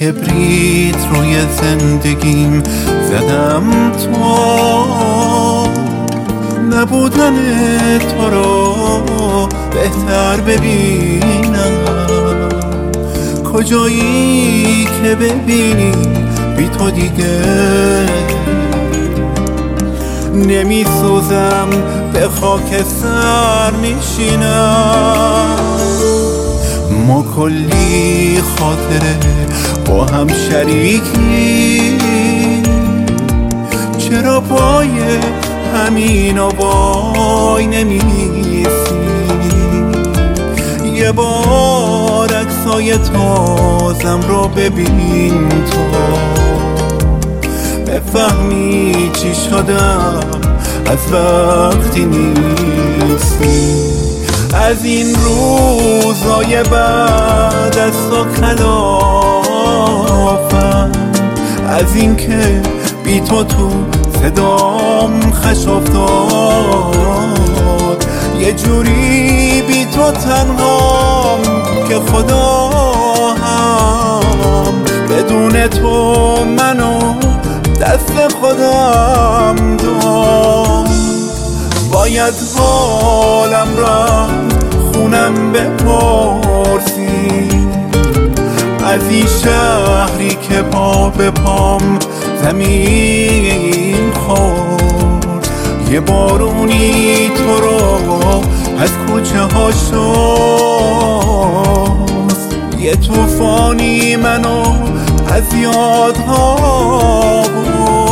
کبریت روی زندگیم زدم تو نبودن تو رو بهتر ببینم. کجایی که ببینی بی تو دیگه نمی سوزم، به خاک سر میشینم. ما کلی خاطره با هم شریکی، چرا پای همین وای نمیسی؟ یه بار عکسای تازم رو ببین تو بفهمی چی شدم از وقتی نیستی. از این روزای بعد از تو خلافم، از این که بی تو تو صدام خش افتاد. یه جوری بی تو تنهام که خدا هم بدون تو منو دست خودم داد. باید حالم را خونم بپرسی، از این شهری که پا به پام زمین خورد. یه بارونی تو رو از کوچه ها شست، یه طوفانی منو از یادها برد.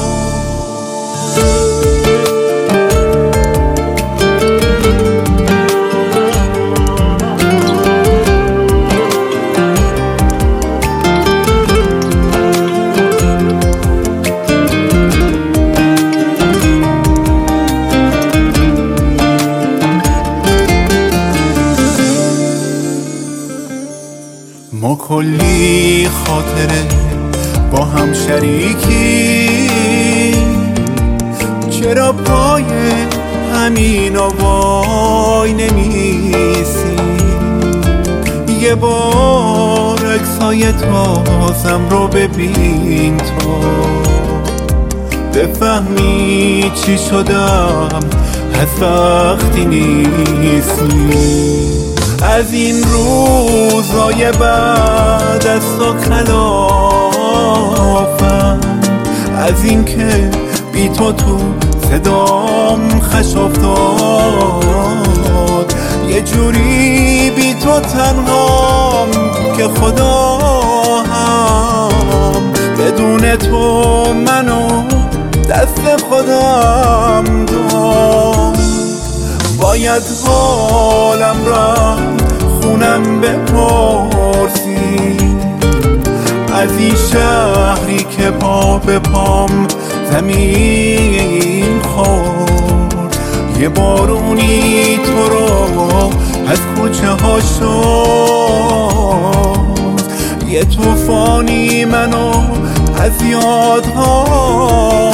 ما کلی خاطره با هم شریکی، چرا پای همین وای نمیسی؟ یه بار عکسای تازم رو ببین تو بفهمی چی شدم از وقتی نیستی. از این روزای بعد از تو خلافم، از این که بی تو تو صدام خش افتاد. یه جوری بی تو تنهام که خدا هم بدون تو منو دست خودم داد. باید حالم را خونم بپرسی، از این شهری که پا به پام زمین خورد. یه بارونی تو رو از کوچه ها شست، یه طوفانی منو از یادها